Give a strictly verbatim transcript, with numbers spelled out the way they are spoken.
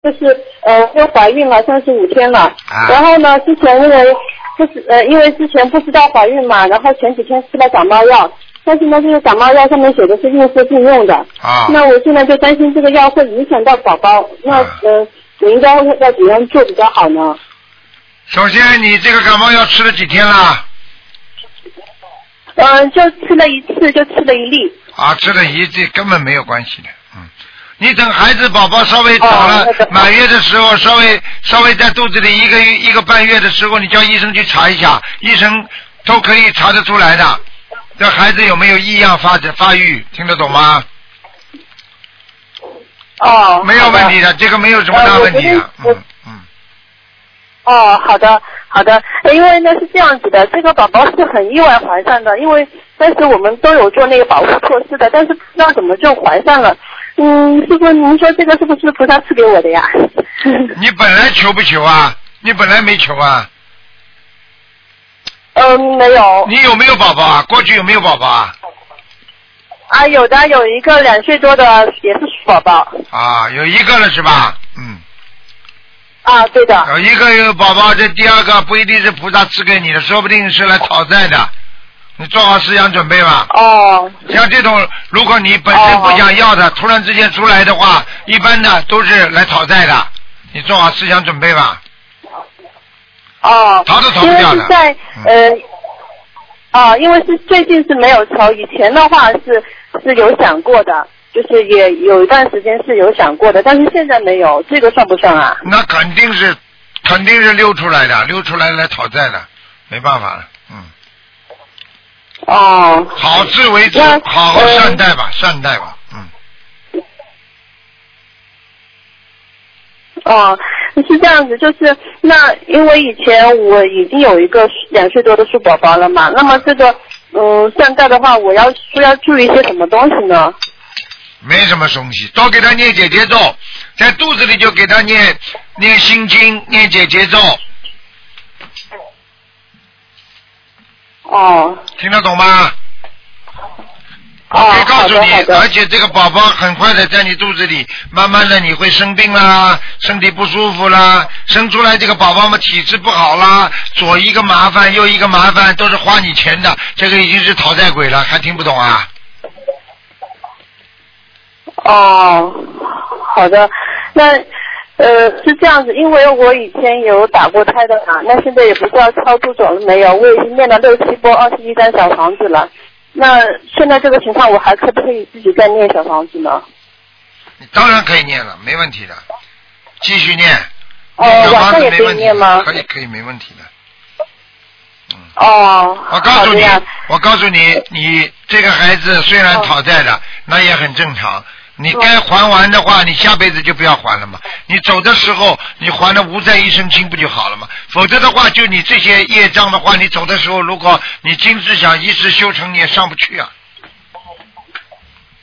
就是呃又怀孕了三十五天了， 啊、 然后呢之前因为不是呃因为之前不知道怀孕嘛，然后前几天吃了感冒药，但是呢这个感冒药上面写的是孕妇禁用的， 啊， 那我现在就担心这个药会影响到宝宝，那、啊、呃我应该要怎样做比较好呢？ 首先你这个感冒药吃了几天了？ 嗯、呃，就吃了一次，就吃了一粒。 啊，吃了一粒根本没有关系的，嗯。你等孩子宝宝稍微早了、哦、满月的时候，稍微稍微在肚子里一个一个半月的时候，你叫医生去查一下，医生都可以查得出来的。这孩子有没有异样发展发育，听得懂吗？ 哦， 没有问题的，这个没有什么大问题的。 呃、 嗯嗯。 哦，好的好的，因为呢是这样子的，这个宝宝是很意外怀上的，因为但是我们都有做那个保护措施的，但是不知道怎么就怀上了。嗯，师傅，您说这个是不是菩萨赐给我的呀？ 你本来求不求啊？你本来没求啊？ 嗯，没有。 你有没有宝宝啊？过去有没有宝宝啊？ 啊，有的，有一个两岁多的也是宝宝。 啊，有一个了是吧？嗯。 啊，对的。 有一个有宝宝，这第二个不一定是菩萨赐给你的，说不定是来讨债的。你做好思想准备吧。 哦。 像这种，如果你本身不想要的，哦、突然之间出来的话，一般的都是来讨债的。你做好思想准备吧。 哦。 逃都逃不掉的。 因为是在呃，啊、嗯，因为是最近是没有筹，以前的话是是有想过的，就是也有一段时间是有想过的，但是现在没有，这个算不算啊？ 那肯定是，肯定是溜出来的，溜出来来讨债的，没办法了，嗯。 哦， 好自为之，好好善待吧，呃、善待吧，嗯。 哦，是这样子，就是那因为以前我已经有一个两岁多的树宝宝了嘛，那么这个嗯善待的话，我要需要注意些什么东西呢？ 没什么东西，多给他念姐姐咒，在肚子里就给他念念心经，念姐姐咒。 哦， 听得懂吗？ 哦， 我可以告诉你， 而且这个宝宝很快的在你肚子里，慢慢的你会生病啦，身体不舒服啦，生出来这个宝宝嘛体质不好啦，左一个麻烦右一个麻烦，都是花你钱的，这个已经是讨债鬼了，还听不懂啊？ 哦，好的，那。呃，是这样子，因为我以前有打过胎的嘛，那现在也不知道超度走了没有，我已经念了六七波二十一张小房子了。那现在这个情况，我还可不可以自己再念小房子呢？ 你当然可以念了，没问题的，继续念。 哦，晚上也可以念吗？ 可以，可以，没问题的。 嗯。哦。 我告诉你，我告诉你，你这个孩子虽然讨债的，哦、那也很正常。你该还完的话，你下辈子就不要还了嘛。你走的时候，你还了无债一身轻不就好了嘛？否则的话，就你这些业障的话，你走的时候，如果你今世想一世修成，你也上不去啊。